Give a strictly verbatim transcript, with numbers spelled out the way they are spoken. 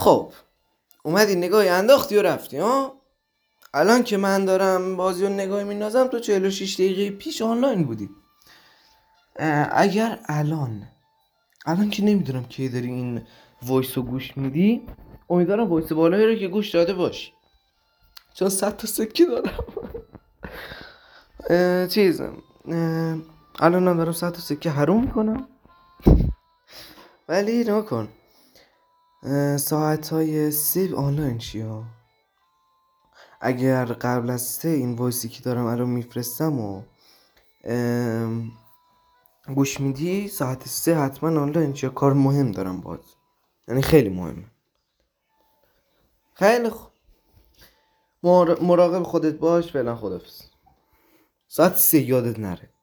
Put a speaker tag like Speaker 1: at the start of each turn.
Speaker 1: خب اومدی نگاهی انداختی و رفتی ها. الان که من دارم بازی رو نگاهی میندازم تو چهل و شش دقیقه پیش آنلاین بودی. اگر الان الان که نمیدونم کی داری این وایس رو گوش میدی، امیدوارم وایس بالایی رو که گوش داده باشی، چون صد تا سکه دارم. چیز الان هم دارم صد تا سکه حروم میکنم. ولی نکن ساعت های سه آنلاین چیا. اگر قبل از سه این وایسی که دارم الان میفرستم و گوش میدی، ساعت سه حتما آنلاین چیا، کار مهم دارم باز، یعنی خیلی مهمه. خیلی خوب، مراقب خودت باش. فعلا خدافظ. ساعت سه یادت نره.